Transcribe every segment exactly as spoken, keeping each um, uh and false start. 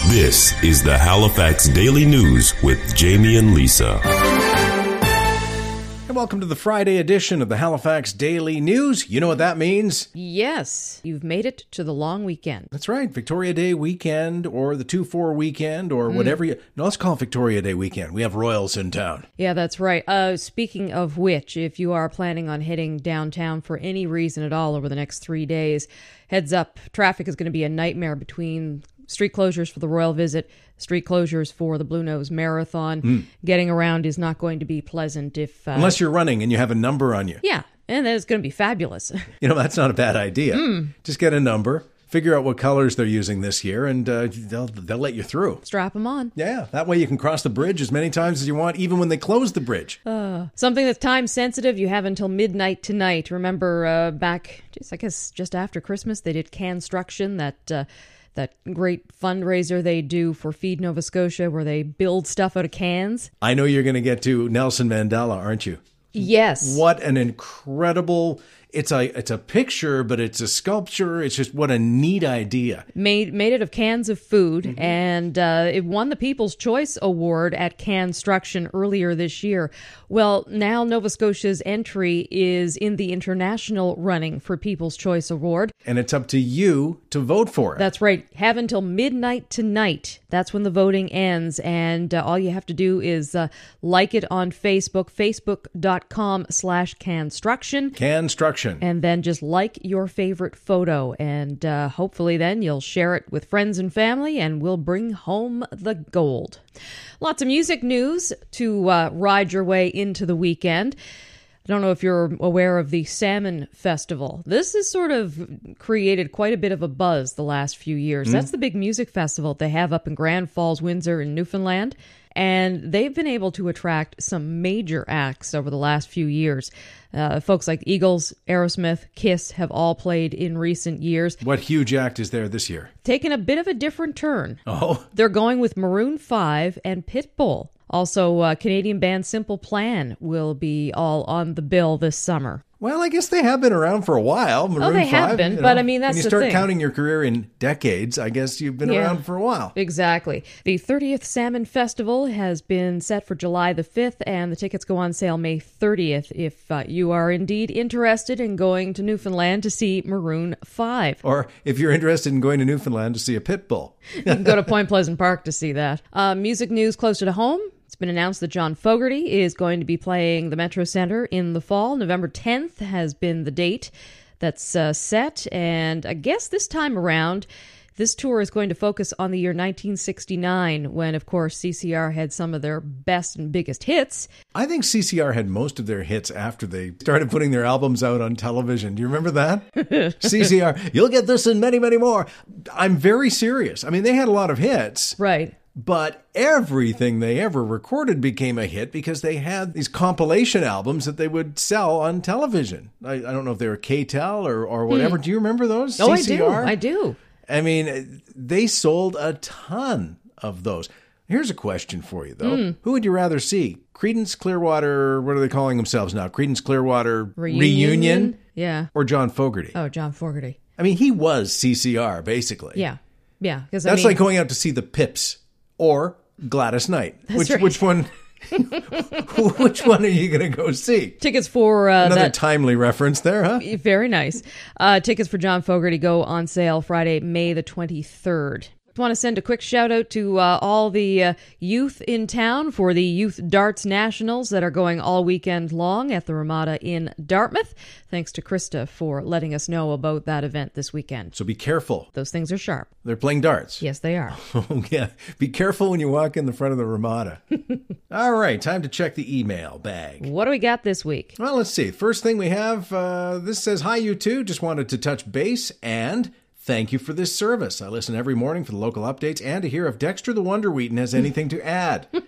This is the Halifax Daily News with Jamie and Lisa. And welcome to the Friday edition of the Halifax Daily News. You know what that means? Yes, you've made it to the long weekend. That's right, Victoria Day weekend or the two four weekend or whatever you... No, let's call it Victoria Day weekend. We have royals in town. Yeah, that's right. Uh, speaking of which, if you are planning on heading downtown for any reason at all over the next three days, heads up, traffic is going to be a nightmare between street closures for the royal visit, street closures for the Blue Nose Marathon. Mm. Getting around is not going to be pleasant if... Uh, Unless you're running and you have a number on you. Yeah, and then it's going to be fabulous. You know, that's not a bad idea. Mm. Just get a number, figure out what colors they're using this year, and uh, they'll, they'll let you through. Strap them on. Yeah, that way you can cross the bridge as many times as you want, even when they close the bridge. Uh, something that's time sensitive, you have until midnight tonight. Remember uh, back, just, I guess, just after Christmas, they did Canstruction, that... Uh, that great fundraiser they do for Feed Nova Scotia where they build stuff out of cans. I know you're going to get to Nelson Mandela, aren't you? Yes. What an incredible... It's a it's a picture, but it's a sculpture. It's just what a neat idea. Made made it of cans of food, mm-hmm. and uh, it won the People's Choice Award at Canstruction earlier this year. Well, now Nova Scotia's entry is in the international running for People's Choice Award. And it's up to you to vote for it. That's right. Have until midnight tonight. That's when the voting ends, and uh, all you have to do is uh, like it on Facebook, facebook.com slash Canstruction. Canstruction. And then just like your favorite photo. And uh, hopefully then you'll share it with friends and family and we'll bring home the gold. Lots of music news to uh, ride your way into the weekend. I don't know if you're aware of the Salmon Festival. This has sort of created quite a bit of a buzz the last few years. Mm. That's the big music festival they have up in Grand Falls, Windsor in Newfoundland. And they've been able to attract some major acts over the last few years. Uh, folks like Eagles, Aerosmith, Kiss have all played in recent years. What huge act is there this year? Taking a bit of a different turn. Oh. They're going with Maroon five and Pitbull. Also, uh, Canadian band Simple Plan will be all on the bill this summer. Well, I guess they have been around for a while. Maroon oh, they have five, been, you know, but I mean, that's the thing. When you start counting your career in decades, I guess you've been yeah, around for a while. Exactly. The thirtieth Salmon Festival has been set for July the fifth, and the tickets go on sale May thirtieth if uh, you are indeed interested in going to Newfoundland to see Maroon five. Or if you're interested in going to Newfoundland to see a pit bull. You can go to Point Pleasant Park to see that. Uh, music news closer to home. It's been announced that John Fogerty is going to be playing the Metro Center in the fall. November tenth has been the date that's uh, set. And I guess this time around, this tour is going to focus on the year nineteen sixty-nine, when, of course, C C R had some of their best and biggest hits. I think C C R had most of their hits after they started putting their albums out on television. Do you remember that? C C R, you'll get this and many, many more. I'm very serious. I mean, they had a lot of hits. Right. But everything they ever recorded became a hit because they had these compilation albums that they would sell on television. I, I don't know if they were K-Tel or, or whatever. Hmm. Do you remember those? Oh, C C R? I do. I do. I mean, they sold a ton of those. Here's a question for you, though. Mm. Who would you rather see? Creedence Clearwater, what are they calling themselves now? Creedence Clearwater Reunion? Reunion? Yeah. Or John Fogerty? Oh, John Fogerty. I mean, he was C C R, basically. Yeah. Yeah. That's I mean, like going out to see the Pips. Or Gladys Knight. Which right. which one which one are you going to go see? Tickets for uh, Another that, timely reference there, huh? Very nice. Uh, tickets for John Fogerty go on sale Friday, May the twenty-third. I want to send a quick shout out to uh, all the uh, youth in town for the Youth Darts Nationals that are going all weekend long at the Ramada in Dartmouth. Thanks to Krista for letting us know about that event this weekend. So be careful. Those things are sharp. They're playing darts. Yes, they are. Oh, yeah. Be careful when you walk in the front of the Ramada. All right, time to check the email bag. What do we got this week? Well, let's see. First thing we have, uh, this says, hi, you two. Just wanted to touch base and... thank you for this service. I listen every morning for the local updates and to hear if Dexter the Wonder Wheaton has anything to add.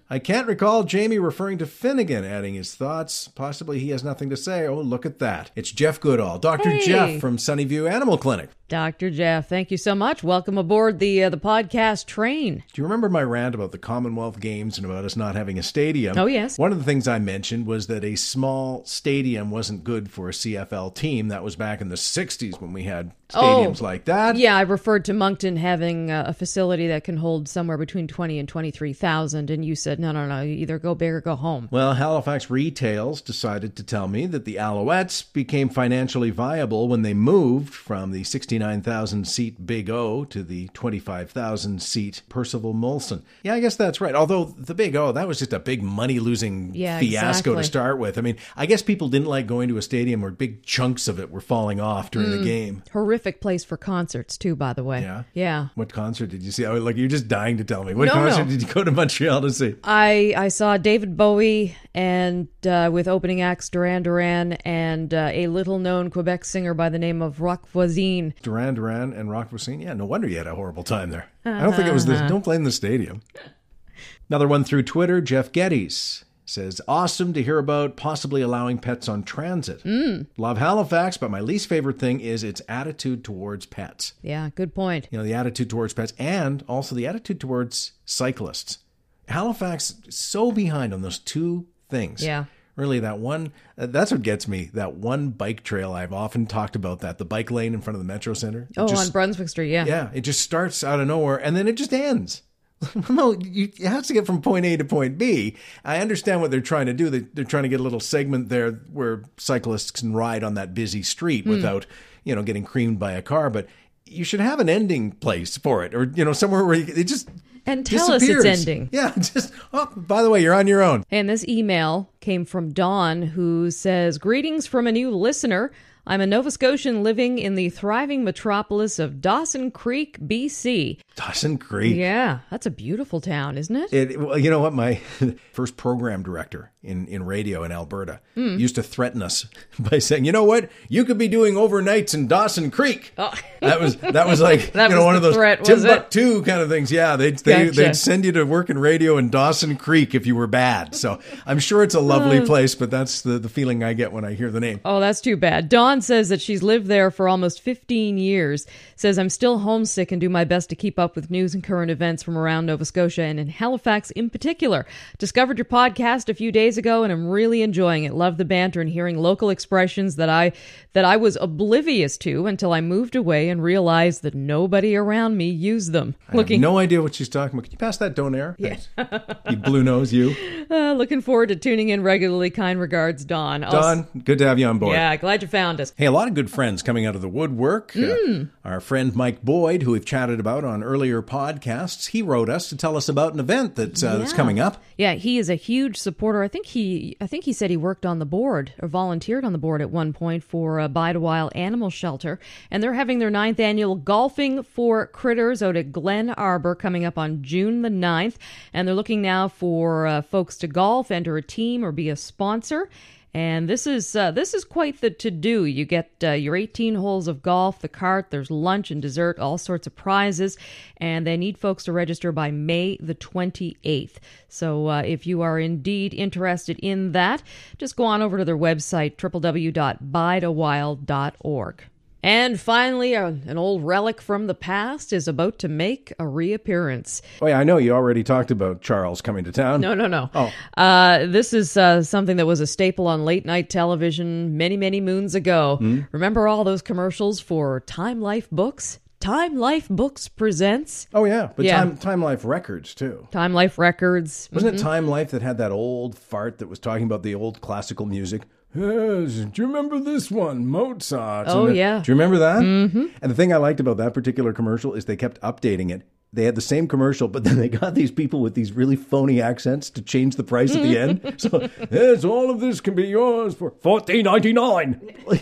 I can't recall Jamie referring to Finnegan, adding his thoughts. Possibly he has nothing to say. Oh, look at that. It's Jeff Goodall, Doctor Hey. Jeff from Sunnyview Animal Clinic. Doctor Jeff, thank you so much. Welcome aboard the uh, the podcast train. Do you remember my rant about the Commonwealth Games and about us not having a stadium? Oh, yes. One of the things I mentioned was that a small stadium wasn't good for a C F L team. That was back in the sixties when we had stadiums Oh, like that. Yeah, I referred to Moncton having uh, a facility that can hold somewhere between twenty and twenty-three thousand, and you said, no, no, no, you either go big or go home. Well, Halifax Retails decided to tell me that the Alouettes became financially viable when they moved from the sixty-nine thousand seat Big O to the twenty-five thousand seat Percival Molson. Yeah, I guess that's right. Although the Big O, that was just a big money-losing Yeah, fiasco exactly. to start with. I mean, I guess people didn't like going to a stadium where big chunks of it were falling off during Mm. the game. Horrific place for concerts, too, by the way. Yeah? Yeah. What concert did you see? Oh, like, you're just dying to tell me. What No, concert no. did you go to Montreal to see? I, I saw David Bowie and uh, with opening acts Duran Duran and uh, a little-known Quebec singer by the name of Rock Voisine. Duran Duran and Rock Voisine? Yeah, no wonder you had a horrible time there. I don't think it was the... Don't blame the stadium. Another one through Twitter, Jeff Geddes says, awesome to hear about possibly allowing pets on transit. Mm. Love Halifax, but my least favorite thing is its attitude towards pets. Yeah, good point. You know, the attitude towards pets and also the attitude towards cyclists. Halifax is so behind on those two things. Yeah. Really, that one, uh, that's what gets me. That one bike trail, I've often talked about that, the bike lane in front of the Metro Center. It Oh, just- on Brunswick Street, yeah. Yeah, it just starts out of nowhere and then it just ends. No, you, it has to get from point A to point B. I understand what they're trying to do. They, they're trying to get a little segment there where cyclists can ride on that busy street Mm. without, you know, getting creamed by a car. But you should have an ending place for it, or you know, somewhere where you, it just And tell us it's disappears. ending. Yeah, just oh, by the way, you're on your own. And this email came from Dawn, who says, greetings from a new listener. I'm a Nova Scotian living in the thriving metropolis of Dawson Creek, B C. Dawson Creek. Yeah, that's a beautiful town, isn't it? It, well, you know what? My first program director in, in radio in Alberta Mm. used to threaten us by saying, "You know what? You could be doing overnights in Dawson Creek." Oh. That was that was like That you know was one the of those threat, was it? Timbuktu kind of things. Yeah, they'd they, Gotcha. they'd send you to work in radio in Dawson Creek if you were bad. So I'm sure it's a lovely place, but that's the, the feeling I get when I hear the name. Oh, that's too bad. Dawn says that she's lived there for almost fifteen years. Says, I'm still homesick and do my best to keep up with news and current events from around Nova Scotia and in Halifax in particular. Discovered your podcast a few days ago and I'm really enjoying it. Love the banter and hearing local expressions that I that I was oblivious to until I moved away and realized that nobody around me used them. I have no idea what she's talking about. Can you pass that donaire? Yeah. You blue nose, you. Uh, looking forward to tuning in regularly. Kind regards, Dawn. I'll- Don, good to have you on board. Yeah, glad you found us. Hey, a lot of good friends coming out of the woodwork. Mm. Uh, our friend Mike Boyd, who we've chatted about on earlier podcasts, he wrote us to tell us about an event that's, uh, that's Yeah. coming up. Yeah, he is a huge supporter. I think he, I think he said he worked on the board or volunteered on the board at one point for uh, Bide a While Animal Shelter, and they're having their ninth annual Golfing for Critters out at Glen Arbor coming up on June the ninth, and they're looking now for uh, folks to golf, enter a team, or be a sponsor. And this is uh, this is quite the to-do. You get uh, your eighteen holes of golf, the cart, there's lunch and dessert, all sorts of prizes, and they need folks to register by May the twenty-eighth. So uh, if you are indeed interested in that, just go on over to their website, w w w dot bide a while dot org. And finally, uh, an old relic from the past is about to make a reappearance. Oh, yeah, I know you already talked about Charles coming to town. No, no, no. Oh. Uh, this is uh, something that was a staple on late night television many, many moons ago. Hmm? Remember all those commercials for Time Life Books? Time Life Books presents Oh, yeah, but Yeah. Time, Time Life Records, too. Time Life Records. Wasn't it Time Life that had that old fart that was talking about the old classical music? Yes, do you remember this one, Mozart? Oh, And the- yeah. Do you remember that? Mm-hmm. And the thing I liked about that particular commercial is they kept updating it. They had the same commercial, but then they got these people with these really phony accents to change the price at the end. So, yes, all of this can be yours for fourteen ninety-nine.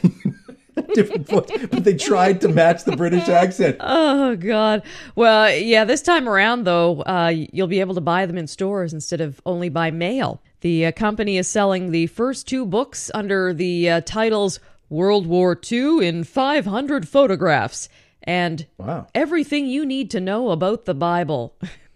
Different voice, but they tried to match the British accent. Oh, God. Well, yeah, this time around, though, uh, you'll be able to buy them in stores instead of only by mail. The uh, company is selling the first two books under the uh, titles World War Two in five hundred Photographs and Wow. Everything You Need to Know About the Bible.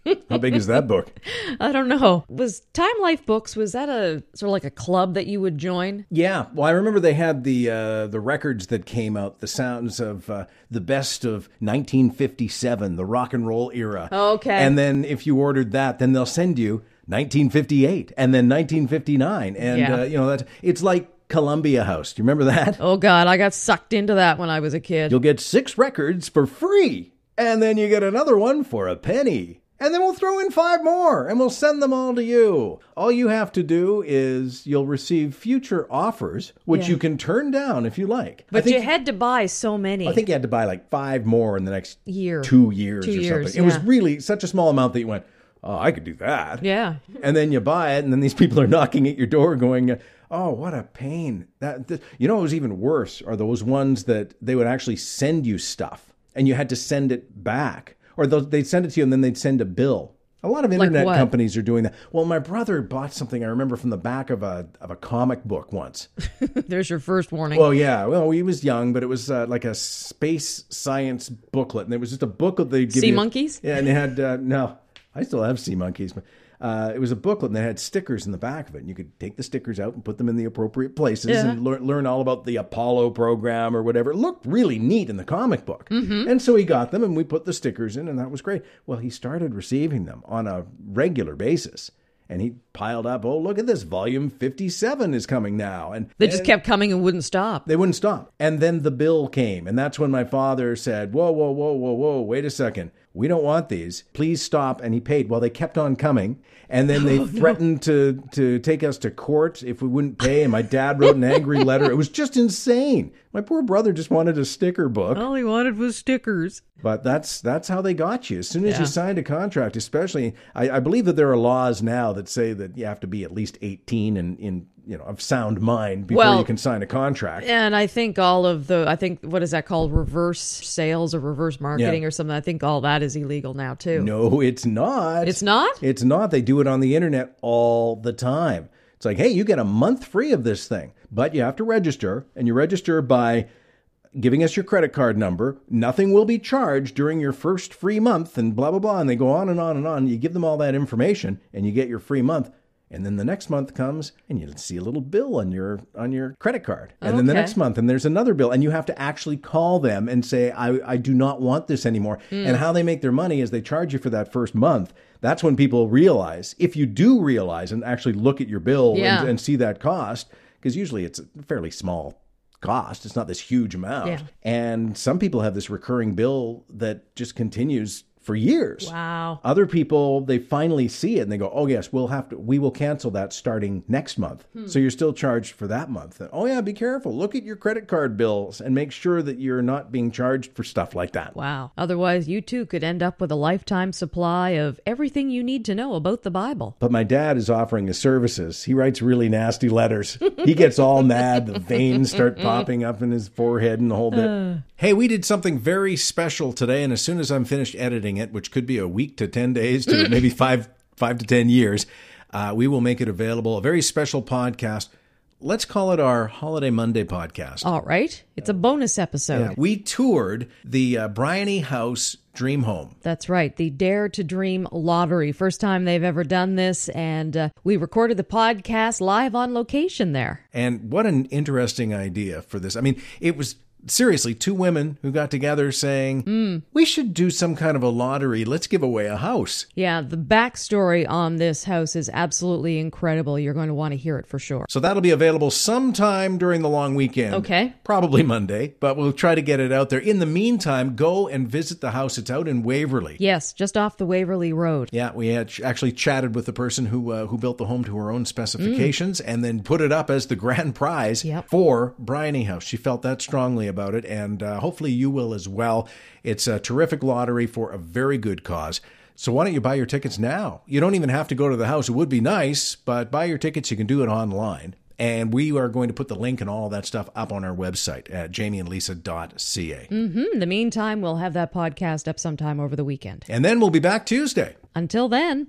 How big is that book? I don't know. Was Time Life Books, was that a sort of like a club that you would join? Yeah. Well, I remember they had the uh, the records that came out, the sounds of uh, the best of nineteen fifty-seven, the rock and roll era. Okay. And then if you ordered that, then they'll send you nineteen fifty-eight and then nineteen fifty-nine. And, Yeah. uh, you know, that's, it's like Columbia House. Do you remember that? Oh, God, I got sucked into that when I was a kid. You'll get six records for free. And then you get another one for a penny. And then we'll throw in five more and we'll send them all to you. All you have to do is you'll receive future offers, which Yeah. you can turn down if you like. But I think, you had to buy so many. I think you had to buy like five more in the next Year. two years Two or years, something. It was yeah. really such a small amount that you went, oh, I could do that. Yeah. And then you buy it, and then these people are knocking at your door going, oh, what a pain. That th- You know what was even worse are those ones that they would actually send you stuff, and you had to send it back. Or those, they'd send it to you, and then they'd send a bill. A lot of internet what? companies are doing that. Well, my brother bought something, I remember, from the back of a of a comic book once. There's your first warning. Well, yeah. Well, he was young, but it was uh, like a space science booklet. And it was just a booklet they'd give Sea you. monkeys? Yeah, and it had, uh, no, I still have sea monkeys. But uh, it was a booklet and they had stickers in the back of it. And you could take the stickers out and put them in the appropriate places Yeah. and learn, learn all about the Apollo program or whatever. It looked really neat in the comic book. Mm-hmm. And so he got them and we put the stickers in and that was great. Well, he started receiving them on a regular basis. And he piled up, oh, look at this, volume fifty-seven is coming now. And They just and kept coming and wouldn't stop. They wouldn't stop. And then the bill came. And that's when my father said, whoa, whoa, whoa, whoa, whoa, wait a second. We don't want these. Please stop. And he paid. Well, they kept on coming. And then they Oh, threatened to, to take us to court if we wouldn't pay. And my dad wrote an angry letter. It was just insane. My poor brother just wanted a sticker book. All he wanted was stickers. But that's that's how they got you. As soon as Yeah. you signed a contract, especially, I, I believe that there are laws now that say that you have to be at least eighteen and in you know of sound mind before Well, you can sign a contract. And I think all of the, I think, what is that called? Reverse sales or reverse marketing Yeah. or something. I think all that is illegal now, too. No, it's not. It's not? It's not. They do it on the internet all the time. It's like, hey, you get a month free of this thing, but you have to register, and you register by giving us your credit card number. Nothing will be charged during your first free month, and blah, blah, blah. And they go on and on and on. You give them all that information, and you get your free month. And then the next month comes and you see a little bill on your on your credit card. And then the Okay. next month and there's another bill. And you have to actually call them and say, I, I do not want this anymore. Mm. And how they make their money is they charge you for that first month. That's when people realize, if you do realize and actually look at your bill Yeah. and, and see that cost, because usually it's a fairly small cost. It's not this huge amount. Yeah. And some people have this recurring bill that just continues for years. Wow. Other people, they finally see it and they go, oh, yes, we'll have to, we will cancel that starting next month. Hmm. So you're still charged for that month. And, oh, yeah, be careful. Look at your credit card bills and make sure that you're not being charged for stuff like that. Wow. Otherwise, you too could end up with a lifetime supply of everything you need to know about the Bible. But my dad is offering his services. He writes really nasty letters. He gets all mad. The veins start popping up in his forehead and the whole bit. Uh. Hey, we did something very special today. And as soon as I'm finished editing it, which could be a week to ten days to maybe five, five to ten years, uh, we will make it available. A very special podcast. Let's call it our Holiday Monday podcast. All right. It's a bonus episode. Yeah. We toured the uh, Bryony House Dream Home. That's right. The Dare to Dream Lottery. First time they've ever done this. And uh, we recorded the podcast live on location there. And what an interesting idea for this. I mean, it was seriously two women who got together saying, mm. we should do some kind of a lottery. Let's give away a house. Yeah, the backstory on this house is absolutely incredible. You're going to want to hear it for sure. So that'll be available sometime during the long weekend. Okay. Probably Monday, but we'll try to get it out there. In the meantime, go and visit the house. It's out in Waverly. Yes, just off the Waverly Road. Yeah, we had actually chatted with the person who uh, who built the home to her own specifications mm. and then put it up as the grand prize yep. for Bryony House. She felt that strongly about it, and uh, hopefully you will as well. It's a terrific lottery for a very good cause. So why don't you buy your tickets now? You don't even have to go to the house. It would be nice, but buy your tickets. You can do it online. And we are going to put the link and all of that stuff up on our website at jamie and lisa dot c a. Mm-hmm. In the meantime, we'll have that podcast up sometime over the weekend. And then we'll be back Tuesday. Until then.